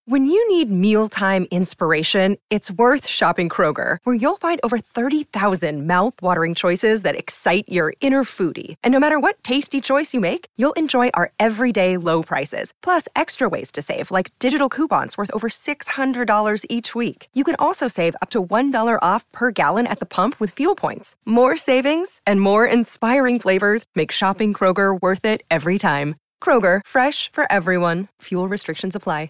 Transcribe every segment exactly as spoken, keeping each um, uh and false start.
When you need mealtime inspiration, it's worth shopping Kroger, where you'll find over thirty thousand mouth-watering choices that excite your inner foodie. And no matter what tasty choice you make, you'll enjoy our everyday low prices, plus extra ways to save, like digital coupons worth over six hundred dollars each week. You can also save up to one dollar off per gallon at the pump with fuel points. More savings and more inspiring flavors make shopping Kroger worth it every time. Kroger, fresh for everyone. Fuel restrictions apply.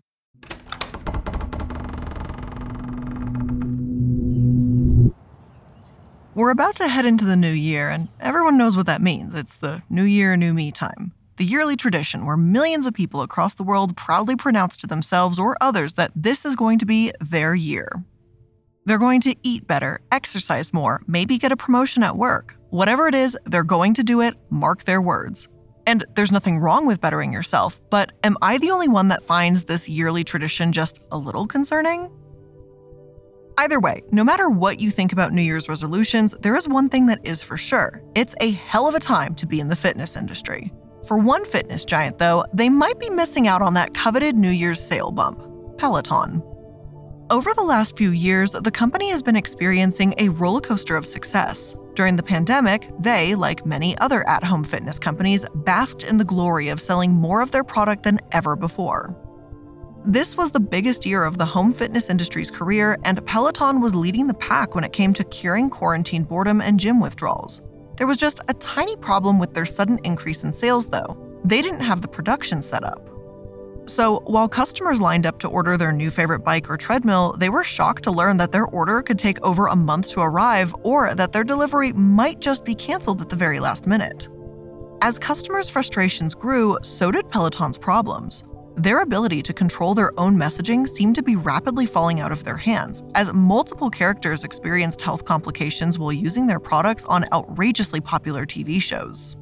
We're about to head into the new year, and everyone knows what that means. It's the New Year, New Me time. The yearly tradition where millions of people across the world proudly pronounce to themselves or others that this is going to be their year. They're going to eat better, exercise more, maybe get a promotion at work. Whatever it is, they're going to do it, mark their words. And there's nothing wrong with bettering yourself, but am I the only one that finds this yearly tradition just a little concerning? Either way, no matter what you think about New Year's resolutions, there is one thing that is for sure. It's a hell of a time to be in the fitness industry. For one fitness giant, though, they might be missing out on that coveted New Year's sale bump, Peloton. Over the last few years, the company has been experiencing a roller coaster of success. During the pandemic, they, like many other at-home fitness companies, basked in the glory of selling more of their product than ever before. This was the biggest year of the home fitness industry's career, and Peloton was leading the pack when it came to curing quarantine boredom and gym withdrawals. There was just a tiny problem with their sudden increase in sales, though. They didn't have the production set up. So, while customers lined up to order their new favorite bike or treadmill, they were shocked to learn that their order could take over a month to arrive, or that their delivery might just be canceled at the very last minute. As customers' frustrations grew, so did Peloton's problems. Their ability to control their own messaging seemed to be rapidly falling out of their hands, as multiple characters experienced health complications while using their products on outrageously popular T V shows.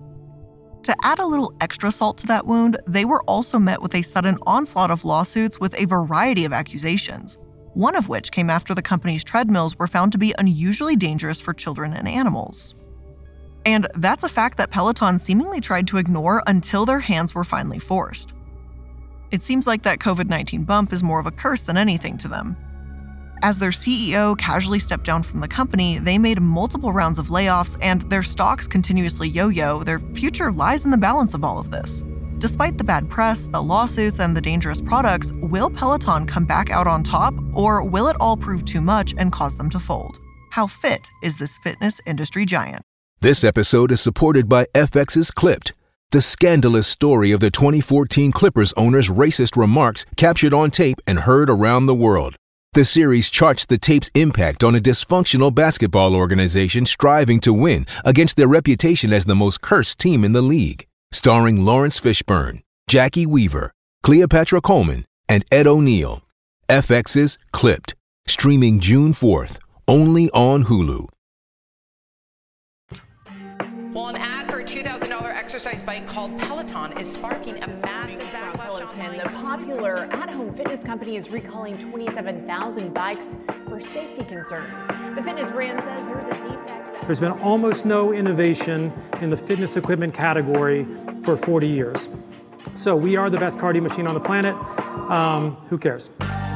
To add a little extra salt to that wound, they were also met with a sudden onslaught of lawsuits with a variety of accusations, one of which came after the company's treadmills were found to be unusually dangerous for children and animals. And that's a fact that Peloton seemingly tried to ignore until their hands were finally forced. It seems like that covid nineteen bump is more of a curse than anything to them. As their C E O casually stepped down from the company, they made multiple rounds of layoffs, and their stocks continuously yo-yo. Their future lies in the balance of all of this. Despite the bad press, the lawsuits, and the dangerous products, will Peloton come back out on top, or will it all prove too much and cause them to fold? How fit is this fitness industry giant? This episode is supported by F X's Clipped, the scandalous story of the twenty fourteen Clippers owner's racist remarks captured on tape and heard around the world. The series charts the tape's impact on a dysfunctional basketball organization striving to win against their reputation as the most cursed team in the league. Starring Lawrence Fishburne, Jackie Weaver, Cleopatra Coleman, and Ed O'Neill. F X's Clipped, streaming June fourth, only on Hulu. Well, an ad for a two thousand dollars exercise bike called Peloton is sparking a massive backlash online. The popular at-home fitness company is recalling twenty-seven thousand bikes for safety concerns. The fitness brand says there's a defect. There's been almost no innovation in the fitness equipment category for forty years. So we are the best cardio machine on the planet. Um, who cares?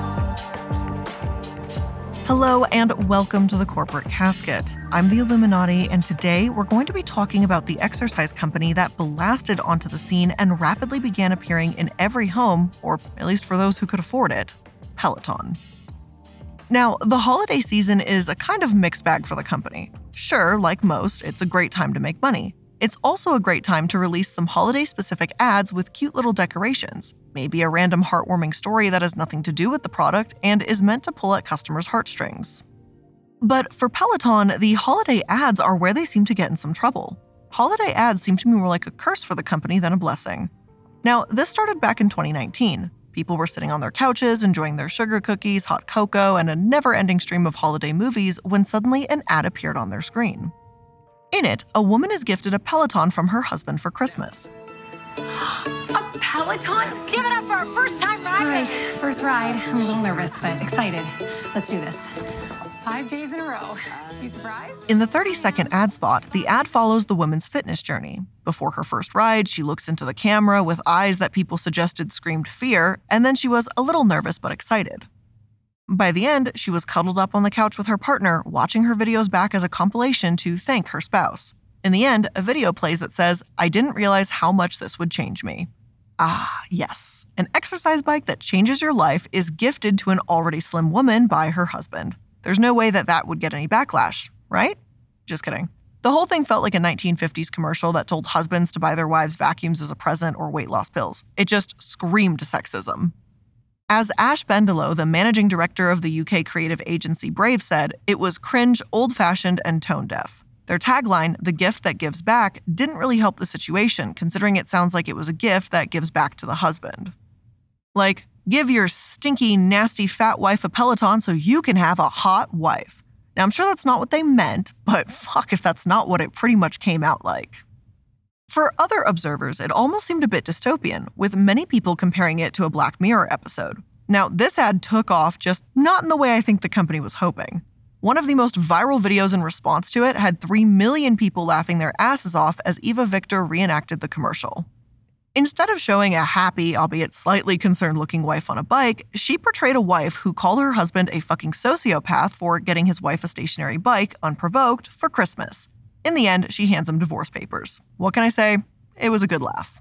Hello and welcome to the Corporate Casket. I'm the Illuminati, and today we're going to be talking about the exercise company that blasted onto the scene and rapidly began appearing in every home, or at least for those who could afford it, Peloton. Now, the holiday season is a kind of mixed bag for the company. Sure, like most, it's a great time to make money. It's also a great time to release some holiday-specific ads with cute little decorations, maybe a random heartwarming story that has nothing to do with the product and is meant to pull at customers' heartstrings. But for Peloton, the holiday ads are where they seem to get in some trouble. Holiday ads seem to be more like a curse for the company than a blessing. Now, this started back in twenty nineteen. People were sitting on their couches, enjoying their sugar cookies, hot cocoa, and a never-ending stream of holiday movies when suddenly an ad appeared on their screen. In it, a woman is gifted a Peloton from her husband for Christmas. A Peloton? Give it up for our first time ride. All right, first ride. I'm a little nervous, but excited. Let's do this. Five days in a row. You surprised? In the thirty-second ad spot, the ad follows the woman's fitness journey. Before her first ride, she looks into the camera with eyes that people suggested screamed fear, and then she was a little nervous but excited. By the end, she was cuddled up on the couch with her partner, watching her videos back as a compilation to thank her spouse. In the end, a video plays that says, "I didn't realize how much this would change me." Ah, yes. An exercise bike that changes your life is gifted to an already slim woman by her husband. There's no way that that would get any backlash, right? Just kidding. The whole thing felt like a nineteen fifties commercial that told husbands to buy their wives vacuums as a present or weight loss pills. It just screamed sexism. As Ash Bendelow, the managing director of the U K creative agency Brave, said, it was cringe, old-fashioned, and tone-deaf. Their tagline, "The gift that gives back," didn't really help the situation, considering it sounds like it was a gift that gives back to the husband. Like, give your stinky, nasty, fat wife a Peloton so you can have a hot wife. Now, I'm sure that's not what they meant, but fuck if that's not what it pretty much came out like. For other observers, it almost seemed a bit dystopian, with many people comparing it to a Black Mirror episode. Now, this ad took off, just not in the way I think the company was hoping. One of the most viral videos in response to it had three million people laughing their asses off as Eva Victor reenacted the commercial. Instead of showing a happy, albeit slightly concerned-looking wife on a bike, she portrayed a wife who called her husband a fucking sociopath for getting his wife a stationary bike, unprovoked, for Christmas. In the end, she hands him divorce papers. What can I say? It was a good laugh.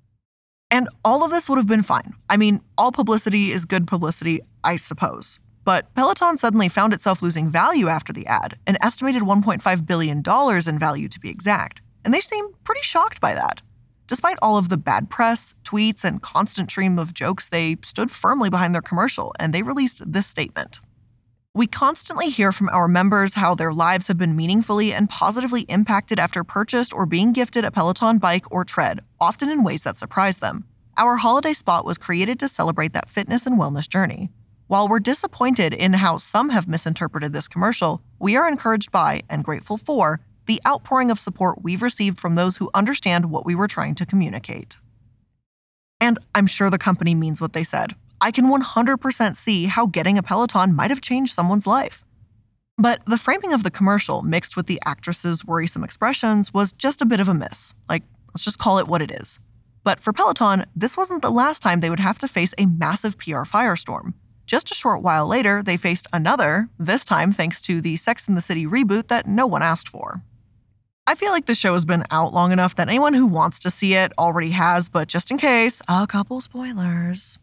And all of this would have been fine. I mean, all publicity is good publicity, I suppose. But Peloton suddenly found itself losing value after the ad, an estimated one point five billion dollars in value to be exact. And they seemed pretty shocked by that. Despite all of the bad press, tweets, and constant stream of jokes, they stood firmly behind their commercial, and they released this statement. "We constantly hear from our members how their lives have been meaningfully and positively impacted after purchased or being gifted a Peloton bike or tread, often in ways that surprise them. Our holiday spot was created to celebrate that fitness and wellness journey. While we're disappointed in how some have misinterpreted this commercial, we are encouraged by and grateful for the outpouring of support we've received from those who understand what we were trying to communicate." And I'm sure the company means what they said. I can one hundred percent see how getting a Peloton might have changed someone's life. But the framing of the commercial, mixed with the actress's worrisome expressions, was just a bit of a miss. Like, let's just call it what it is. But for Peloton, this wasn't the last time they would have to face a massive P R firestorm. Just a short while later, they faced another, this time thanks to the Sex and the City reboot that no one asked for. I feel like the show has been out long enough that anyone who wants to see it already has, but just in case, a couple spoilers.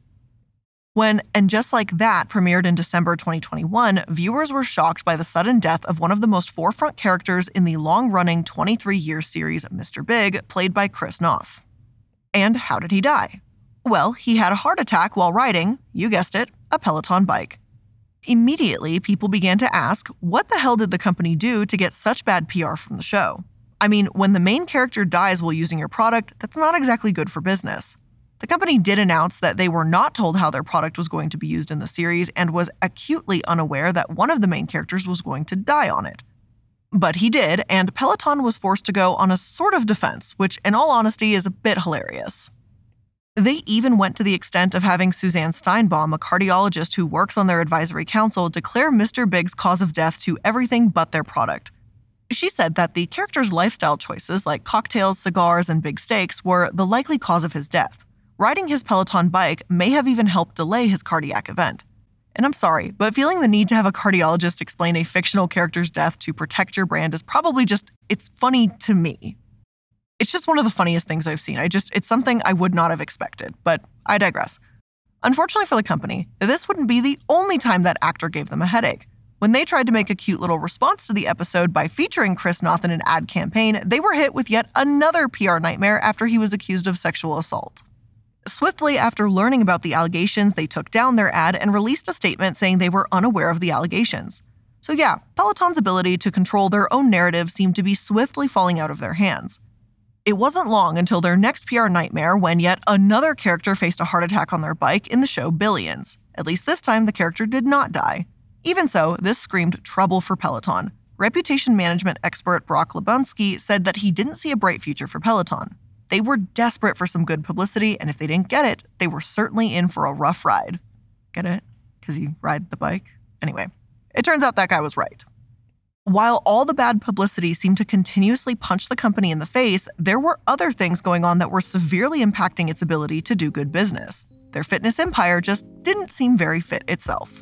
When And Just Like That premiered in December twenty twenty-one, viewers were shocked by the sudden death of one of the most forefront characters in the long-running twenty-three-year series Mister Big, played by Chris Noth. And how did he die? Well, he had a heart attack while riding, you guessed it, a Peloton bike. Immediately, people began to ask, what the hell did the company do to get such bad P R from the show? I mean, when the main character dies while using your product, that's not exactly good for business. The company did announce that they were not told how their product was going to be used in the series and was acutely unaware that one of the main characters was going to die on it. But he did, and Peloton was forced to go on a sort of defense, which in all honesty is a bit hilarious. They even went to the extent of having Suzanne Steinbaum, a cardiologist who works on their advisory council, declare Mister Big's cause of death to everything but their product. She said that the character's lifestyle choices like cocktails, cigars, and big steaks were the likely cause of his death. Riding his Peloton bike may have even helped delay his cardiac event. And I'm sorry, but feeling the need to have a cardiologist explain a fictional character's death to protect your brand is probably just, it's funny to me. It's just one of the funniest things I've seen. I just, it's something I would not have expected, but I digress. Unfortunately for the company, this wouldn't be the only time that actor gave them a headache. When they tried to make a cute little response to the episode by featuring Chris Noth in an ad campaign, they were hit with yet another P R nightmare after he was accused of sexual assault. Swiftly after learning about the allegations, they took down their ad and released a statement saying they were unaware of the allegations. So yeah, Peloton's ability to control their own narrative seemed to be swiftly falling out of their hands. It wasn't long until their next P R nightmare when yet another character faced a heart attack on their bike in the show Billions. At least this time, the character did not die. Even so, this screamed trouble for Peloton. Reputation management expert Brock Lebunski said that he didn't see a bright future for Peloton. They were desperate for some good publicity, and if they didn't get it, they were certainly in for a rough ride. Get it? Because you ride the bike? Anyway, it turns out that guy was right. While all the bad publicity seemed to continuously punch the company in the face, there were other things going on that were severely impacting its ability to do good business. Their fitness empire just didn't seem very fit itself.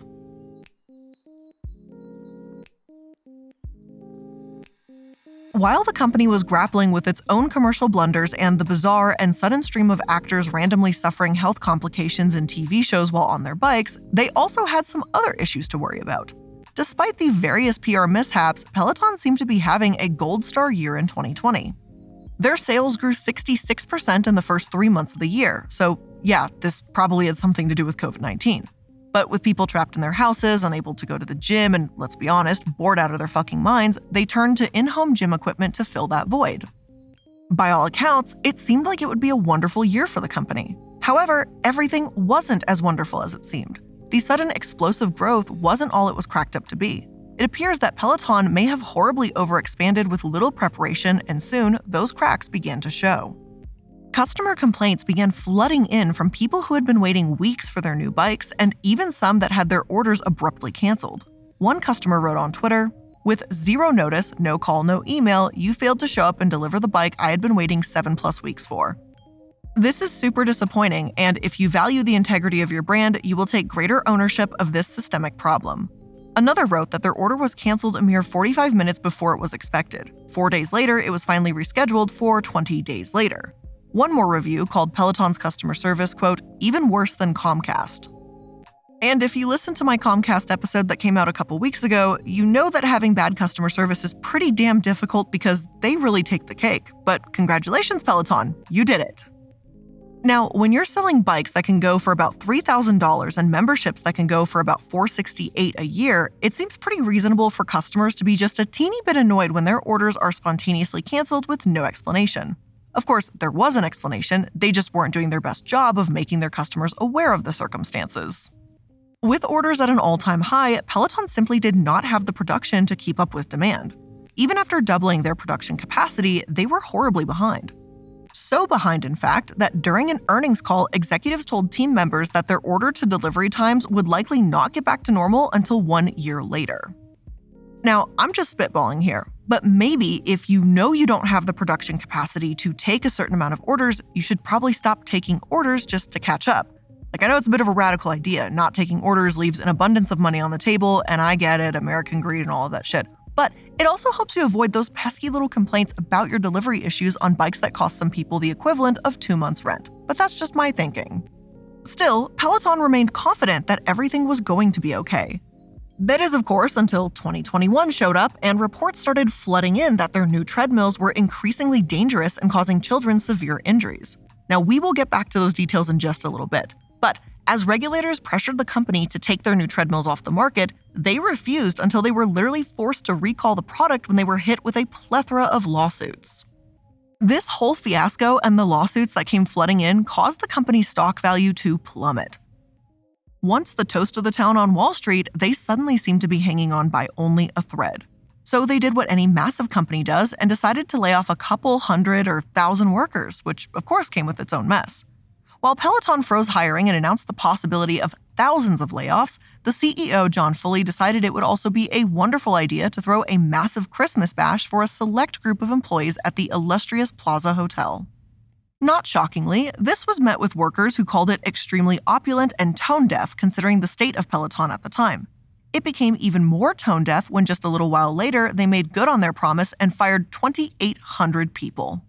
While the company was grappling with its own commercial blunders and the bizarre and sudden stream of actors randomly suffering health complications in T V shows while on their bikes, they also had some other issues to worry about. Despite the various P R mishaps, Peloton seemed to be having a gold star year in twenty twenty. Their sales grew sixty-six percent in the first three months of the year, so yeah, this probably had something to do with covid nineteen. But with people trapped in their houses, unable to go to the gym, and let's be honest, bored out of their fucking minds, they turned to in-home gym equipment to fill that void. By all accounts, it seemed like it would be a wonderful year for the company. However, everything wasn't as wonderful as it seemed. The sudden explosive growth wasn't all it was cracked up to be. It appears that Peloton may have horribly overexpanded with little preparation, and soon those cracks began to show. Customer complaints began flooding in from people who had been waiting weeks for their new bikes, and even some that had their orders abruptly canceled. One customer wrote on Twitter, "With zero notice, no call, no email, you failed to show up and deliver the bike I had been waiting seven plus weeks for." This is super disappointing, and if you value the integrity of your brand, you will take greater ownership of this systemic problem. Another wrote that their order was canceled a mere forty-five minutes before it was expected. Four days later, it was finally rescheduled for twenty days later. One more review called Peloton's customer service, quote, "even worse than Comcast." And if you listened to my Comcast episode that came out a couple weeks ago, you know that having bad customer service is pretty damn difficult because they really take the cake. But congratulations, Peloton, you did it. Now, when you're selling bikes that can go for about three thousand dollars and memberships that can go for about four hundred sixty-eight dollars a year, it seems pretty reasonable for customers to be just a teeny bit annoyed when their orders are spontaneously canceled with no explanation. Of course, there was an explanation, they just weren't doing their best job of making their customers aware of the circumstances. With orders at an all-time high, Peloton simply did not have the production to keep up with demand. Even after doubling their production capacity, they were horribly behind. So behind, in fact, that during an earnings call, executives told team members that their order-to-delivery times would likely not get back to normal until one year later. Now, I'm just spitballing here, but maybe if you know you don't have the production capacity to take a certain amount of orders, you should probably stop taking orders just to catch up. Like, I know it's a bit of a radical idea. Not taking orders leaves an abundance of money on the table, and I get it, American greed and all of that shit. But it also helps you avoid those pesky little complaints about your delivery issues on bikes that cost some people the equivalent of two months' rent. But that's just my thinking. Still, Peloton remained confident that everything was going to be okay. That is, of course, until twenty twenty-one showed up and reports started flooding in that their new treadmills were increasingly dangerous and causing children severe injuries. Now, we will get back to those details in just a little bit. But as regulators pressured the company to take their new treadmills off the market, they refused until they were literally forced to recall the product when they were hit with a plethora of lawsuits. This whole fiasco and the lawsuits that came flooding in caused the company's stock value to plummet. Once the toast of the town on Wall Street, they suddenly seemed to be hanging on by only a thread. So they did what any massive company does and decided to lay off a couple hundred or thousand workers, which of course came with its own mess. While Peloton froze hiring and announced the possibility of thousands of layoffs, the C E O, John Foley, decided it would also be a wonderful idea to throw a massive Christmas bash for a select group of employees at the illustrious Plaza Hotel. Not shockingly, this was met with workers who called it extremely opulent and tone-deaf considering the state of Peloton at the time. It became even more tone-deaf when just a little while later they made good on their promise and fired twenty-eight hundred people.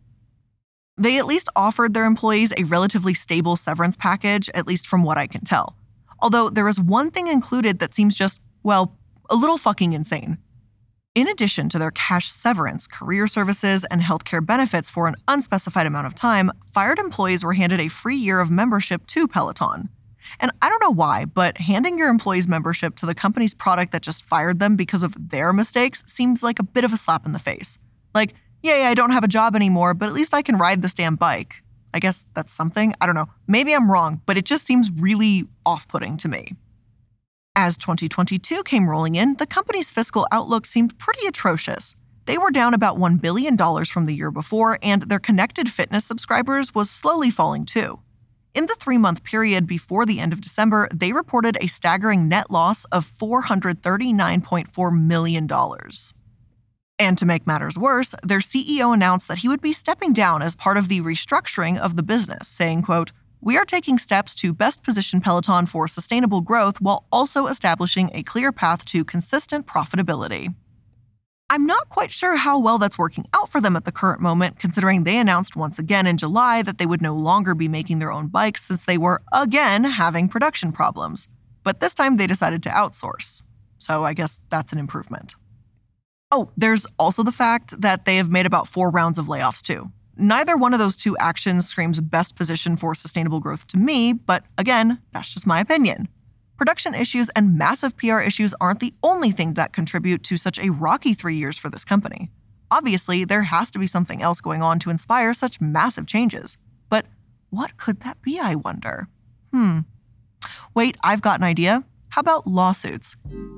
They at least offered their employees a relatively stable severance package, at least from what I can tell. Although there is one thing included that seems just, well, a little fucking insane. In addition to their cash severance, career services, and healthcare benefits for an unspecified amount of time, fired employees were handed a free year of membership to Peloton. And I don't know why, but handing your employees membership to the company's product that just fired them because of their mistakes seems like a bit of a slap in the face. Like, yay, I don't have a job anymore, but at least I can ride this damn bike. I guess that's something. I don't know. Maybe I'm wrong, but it just seems really off-putting to me. As twenty twenty-two came rolling in, the company's fiscal outlook seemed pretty atrocious. they were down about one billion dollars from the year before, and their connected fitness subscribers was slowly falling too. In the three-month period before the end of December, they reported a staggering net loss of four hundred thirty-nine point four million dollars. And to make matters worse, their C E O announced that he would be stepping down as part of the restructuring of the business, saying, quote, "We are taking steps to best position Peloton for sustainable growth while also establishing a clear path to consistent profitability." I'm not quite sure how well that's working out for them at the current moment, considering they announced once again in July that they would no longer be making their own bikes since they were, again, having production problems. But this time they decided to outsource. So I guess that's an improvement. Oh, there's also the fact that they have made about four rounds of layoffs too. Neither one of those two actions screams best position for sustainable growth to me, but again, that's just my opinion. Production issues and massive P R issues aren't the only thing that contribute to such a rocky three years for this company. Obviously, there has to be something else going on to inspire such massive changes. But what could that be, I wonder? Hmm. Wait, I've got an idea. How about lawsuits?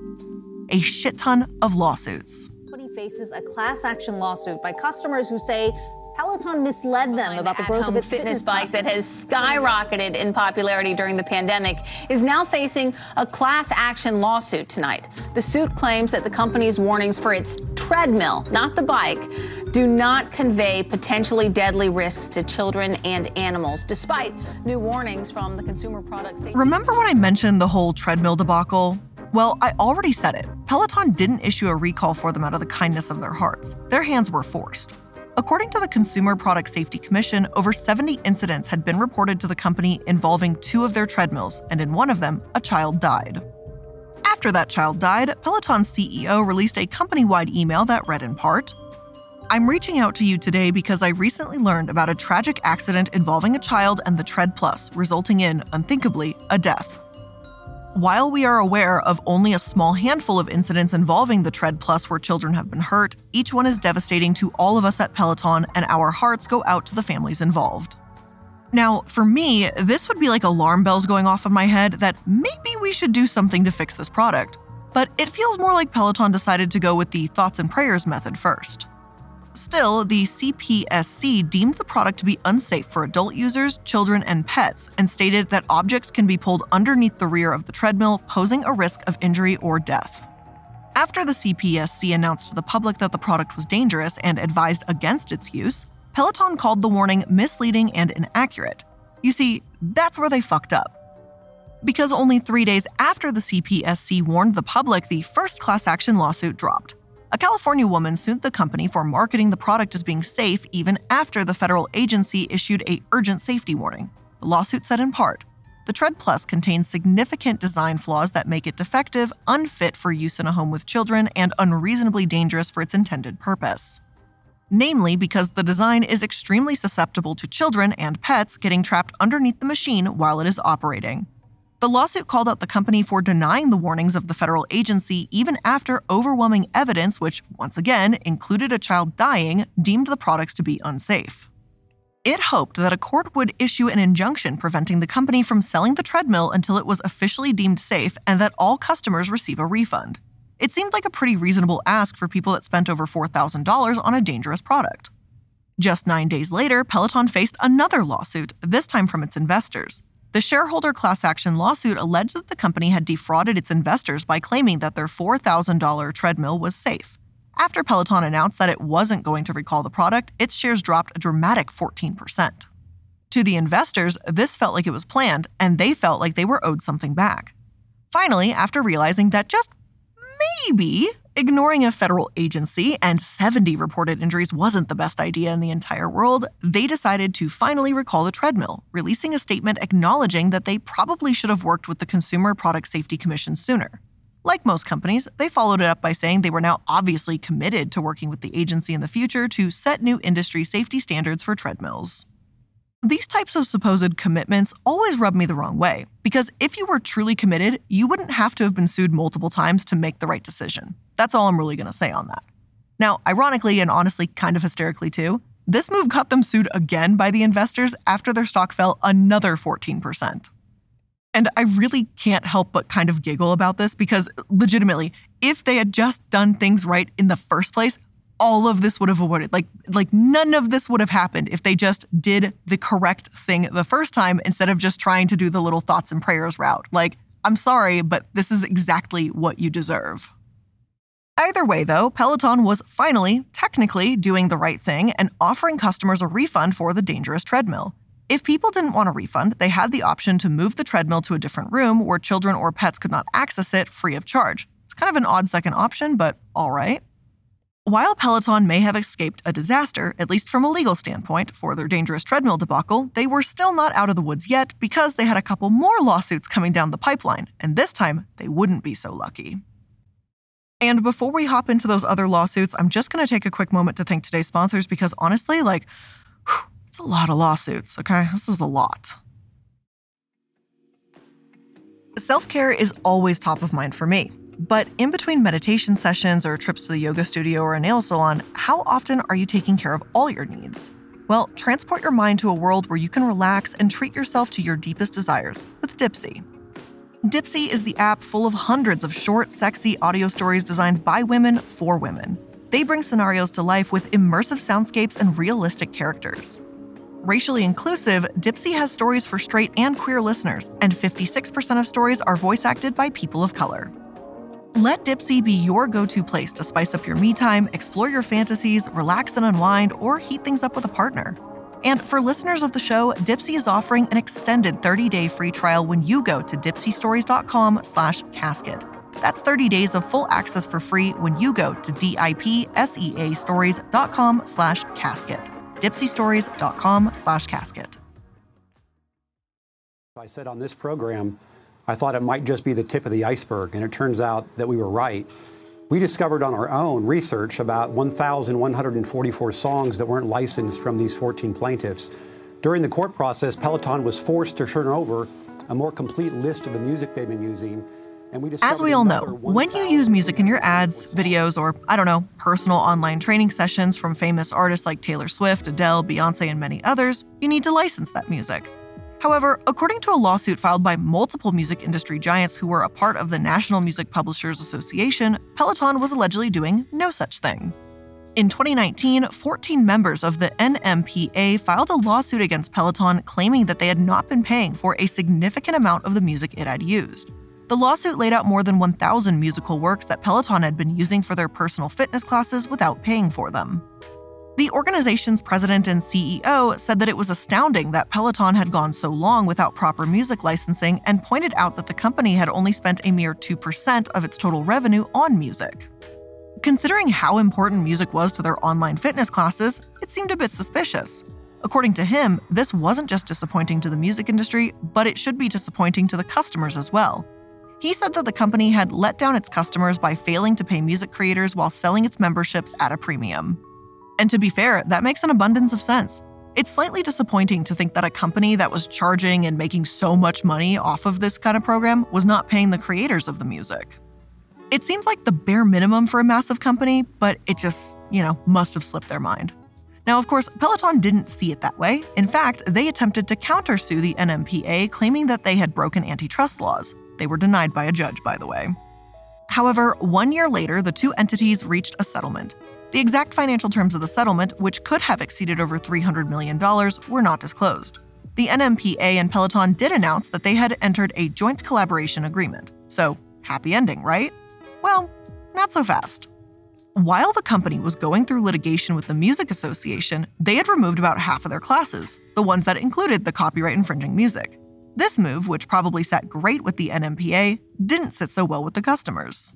A shit ton of lawsuits. He faces a class action lawsuit by customers who say Peloton misled them about the growth of its fitness bike that has skyrocketed in popularity during the pandemic is now facing a class action lawsuit tonight. The suit claims that the company's warnings for its treadmill, not the bike, do not convey potentially deadly risks to children and animals, despite new warnings from the Consumer Product Safety. Remember when I mentioned the whole treadmill debacle? Well, I already said it. Peloton didn't issue a recall for them out of the kindness of their hearts. Their hands were forced. According to the Consumer Product Safety Commission, over seventy incidents had been reported to the company involving two of their treadmills, and in one of them, a child died. After that child died, Peloton's C E O released a company-wide email that read in part, "I'm reaching out to you today because I recently learned about a tragic accident involving a child and the Tread Plus, resulting in, unthinkably, a death. While we are aware of only a small handful of incidents involving the Tread Plus where children have been hurt, each one is devastating to all of us at Peloton, and our hearts go out to the families involved." Now, for me, this would be like alarm bells going off in my head that maybe we should do something to fix this product. But it feels more like Peloton decided to go with the thoughts and prayers method first. Still, the C P S C deemed the product to be unsafe for adult users, children, and pets, and stated that objects can be pulled underneath the rear of the treadmill, posing a risk of injury or death. After the C P S C announced to the public that the product was dangerous and advised against its use, Peloton called the warning misleading and inaccurate. You see, that's where they fucked up. Because only three days after the C P S C warned the public, the first class action lawsuit dropped. A California woman sued the company for marketing the product as being safe even after the federal agency issued an urgent safety warning. The lawsuit said in part, "The Tread Plus contains significant design flaws that make it defective, unfit for use in a home with children, and unreasonably dangerous for its intended purpose." Namely, because the design is extremely susceptible to children and pets getting trapped underneath the machine while it is operating. The lawsuit called out the company for denying the warnings of the federal agency even after overwhelming evidence, which, once again, included a child dying, deemed the products to be unsafe. It hoped that a court would issue an injunction preventing the company from selling the treadmill until it was officially deemed safe and that all customers receive a refund. It seemed like a pretty reasonable ask for people that spent over four thousand dollars on a dangerous product. Just nine days later, Peloton faced another lawsuit, this time from its investors. The shareholder class action lawsuit alleged that the company had defrauded its investors by claiming that their four thousand dollars treadmill was safe. After Peloton announced that it wasn't going to recall the product, its shares dropped a dramatic fourteen percent. To the investors, this felt like it was planned, and they felt like they were owed something back. Finally, after realizing that just maybe ignoring a federal agency and seventy reported injuries wasn't the best idea in the entire world, they decided to finally recall the treadmill, releasing a statement acknowledging that they probably should have worked with the Consumer Product Safety Commission sooner. Like most companies, they followed it up by saying they were now obviously committed to working with the agency in the future to set new industry safety standards for treadmills. These types of supposed commitments always rub me the wrong way, because if you were truly committed, you wouldn't have to have been sued multiple times to make the right decision. That's all I'm really going to say on that. Now, ironically and honestly kind of hysterically too, this move got them sued again by the investors after their stock fell another fourteen percent. And I really can't help but kind of giggle about this because, legitimately, if they had just done things right in the first place, all of this would have avoided. Like, like none of this would have happened if they just did the correct thing the first time instead of just trying to do the little thoughts and prayers route. Like, I'm sorry, but this is exactly what you deserve. Either way, though, Peloton was finally, technically, doing the right thing and offering customers a refund for the dangerous treadmill. If people didn't want a refund, they had the option to move the treadmill to a different room where children or pets could not access it free of charge. It's kind of an odd second option, but all right. While Peloton may have escaped a disaster, at least from a legal standpoint, for their dangerous treadmill debacle, they were still not out of the woods yet because they had a couple more lawsuits coming down the pipeline, and this time they wouldn't be so lucky. And before we hop into those other lawsuits, I'm just going to take a quick moment to thank today's sponsors because honestly, like, whew, it's a lot of lawsuits, okay? This is a lot. Self-care is always top of mind for me. But in between meditation sessions or trips to the yoga studio or a nail salon, how often are you taking care of all your needs? Well, transport your mind to a world where you can relax and treat yourself to your deepest desires with Dipsea. Dipsea is the app full of hundreds of short, sexy audio stories designed by women for women. They bring scenarios to life with immersive soundscapes and realistic characters. Racially inclusive, Dipsea has stories for straight and queer listeners, and fifty-six percent of stories are voice acted by people of color. Let Dipsea be your go-to place to spice up your me time, explore your fantasies, relax and unwind, or heat things up with a partner. And for listeners of the show, Dipsea is offering an extended thirty-day free trial when you go to dipseastories.com slash casket. That's thirty days of full access for free when you go to D-I-P-S-E-A stories.com slash casket. dipseastories.com slash casket. I said on this program, I thought it might just be the tip of the iceberg, and it turns out that we were right. We discovered on our own research about one thousand one hundred forty-four songs that weren't licensed from these fourteen plaintiffs. During the court process, Peloton was forced to turn over a more complete list of the music they've been using. And we As we all know, when you use music in your ads, videos, or, I don't know, personal online training sessions from famous artists like Taylor Swift, Adele, Beyonce, and many others, you need to license that music. However, according to a lawsuit filed by multiple music industry giants who were a part of the National Music Publishers Association, Peloton was allegedly doing no such thing. In twenty nineteen, fourteen members of the N M P A filed a lawsuit against Peloton claiming that they had not been paying for a significant amount of the music it had used. The lawsuit laid out more than one thousand musical works that Peloton had been using for their personal fitness classes without paying for them. The organization's president and C E O said that it was astounding that Peloton had gone so long without proper music licensing and pointed out that the company had only spent a mere two percent of its total revenue on music. Considering how important music was to their online fitness classes, it seemed a bit suspicious. According to him, this wasn't just disappointing to the music industry, but it should be disappointing to the customers as well. He said that the company had let down its customers by failing to pay music creators while selling its memberships at a premium. And to be fair, that makes an abundance of sense. It's slightly disappointing to think that a company that was charging and making so much money off of this kind of program was not paying the creators of the music. It seems like the bare minimum for a massive company, but it just, you know, must have slipped their mind. Now, of course, Peloton didn't see it that way. In fact, they attempted to countersue the N M P A, claiming that they had broken antitrust laws. They were denied by a judge, by the way. However, one year later, the two entities reached a settlement. The exact financial terms of the settlement, which could have exceeded over three hundred million dollars, were not disclosed. The N M P A and Peloton did announce that they had entered a joint collaboration agreement. So, happy ending, right? Well, not so fast. While the company was going through litigation with the Music Association, they had removed about half of their classes, the ones that included the copyright infringing music. This move, which probably sat great with the N M P A, didn't sit so well with the customers.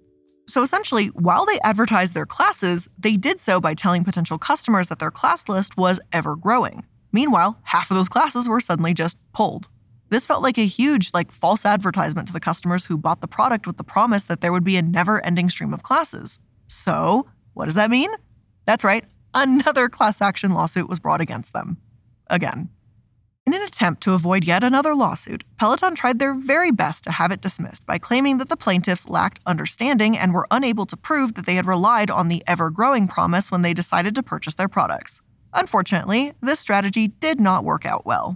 So essentially, while they advertised their classes, they did so by telling potential customers that their class list was ever growing. Meanwhile, half of those classes were suddenly just pulled. This felt like a huge, like, false advertisement to the customers who bought the product with the promise that there would be a never-ending stream of classes. So, what does that mean? That's right, another class action lawsuit was brought against them. Again. In an attempt to avoid yet another lawsuit, Peloton tried their very best to have it dismissed by claiming that the plaintiffs lacked understanding and were unable to prove that they had relied on the ever-growing promise when they decided to purchase their products. Unfortunately, this strategy did not work out well.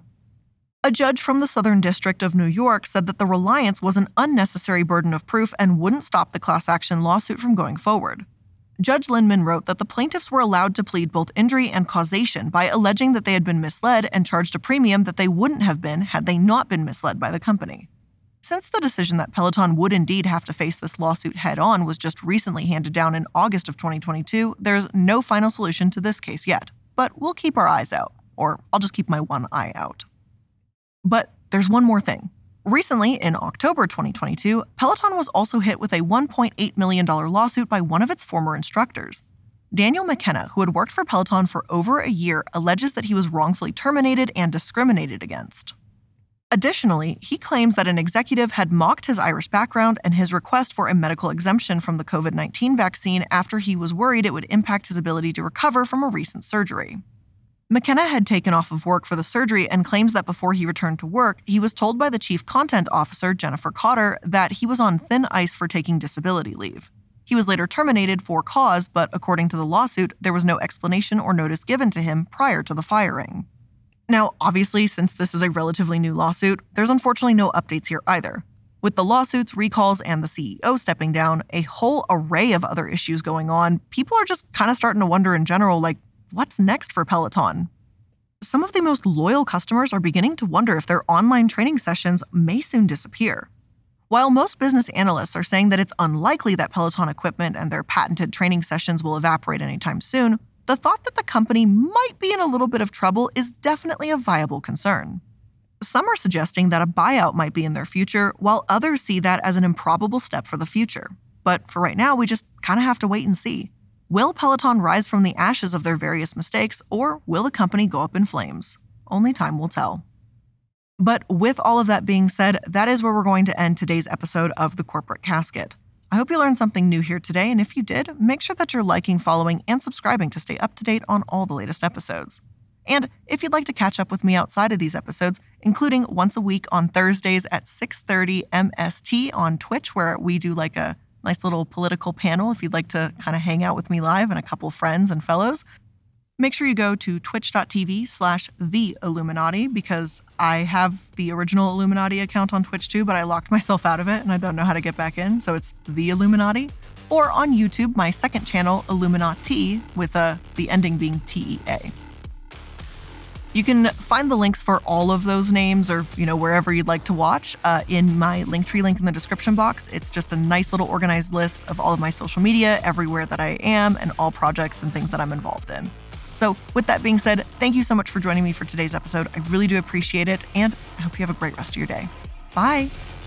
A judge from the Southern District of New York said that the reliance was an unnecessary burden of proof and wouldn't stop the class action lawsuit from going forward. Judge Lindman wrote that the plaintiffs were allowed to plead both injury and causation by alleging that they had been misled and charged a premium that they wouldn't have been had they not been misled by the company. Since the decision that Peloton would indeed have to face this lawsuit head-on was just recently handed down in August of twenty twenty-two, there's no final solution to this case yet. But we'll keep our eyes out. Or I'll just keep my one eye out. But there's one more thing. Recently, in October twenty twenty-two, Peloton was also hit with a one point eight million dollars lawsuit by one of its former instructors. Daniel McKenna, who had worked for Peloton for over a year, alleges that he was wrongfully terminated and discriminated against. Additionally, he claims that an executive had mocked his Irish background and his request for a medical exemption from the covid nineteen vaccine after he was worried it would impact his ability to recover from a recent surgery. McKenna had taken off of work for the surgery and claims that before he returned to work, he was told by the chief content officer, Jennifer Cotter, that he was on thin ice for taking disability leave. He was later terminated for cause, but according to the lawsuit, there was no explanation or notice given to him prior to the firing. Now, obviously, since this is a relatively new lawsuit, there's unfortunately no updates here either. With the lawsuits, recalls, and the C E O stepping down, a whole array of other issues going on, people are just kind of starting to wonder in general, like, what's next for Peloton? Some of the most loyal customers are beginning to wonder if their online training sessions may soon disappear. While most business analysts are saying that it's unlikely that Peloton equipment and their patented training sessions will evaporate anytime soon, the thought that the company might be in a little bit of trouble is definitely a viable concern. Some are suggesting that a buyout might be in their future, while others see that as an improbable step for the future. But for right now, we just kind of have to wait and see. Will Peloton rise from the ashes of their various mistakes, or will the company go up in flames? Only time will tell. But with all of that being said, that is where we're going to end today's episode of The Corporate Casket. I hope you learned something new here today, and if you did, make sure that you're liking, following, and subscribing to stay up to date on all the latest episodes. And if you'd like to catch up with me outside of these episodes, including once a week on Thursdays at six thirty M S T on Twitch, where we do like a nice little political panel if you'd like to kind of hang out with me live and a couple friends and fellows, make sure you go to twitch.tv slash the Illuminati because I have the original Illuminati account on Twitch too, but I locked myself out of it and I don't know how to get back in, so it's the Illuminati. Or on YouTube, my second channel, Illuminati, with uh, the ending being T E A. You can find the links for all of those names or, you know, wherever you'd like to watch uh, in my Linktree link in the description box. It's just a nice little organized list of all of my social media, everywhere that I am, and all projects and things that I'm involved in. So with that being said, thank you so much for joining me for today's episode. I really do appreciate it, and I hope you have a great rest of your day. Bye.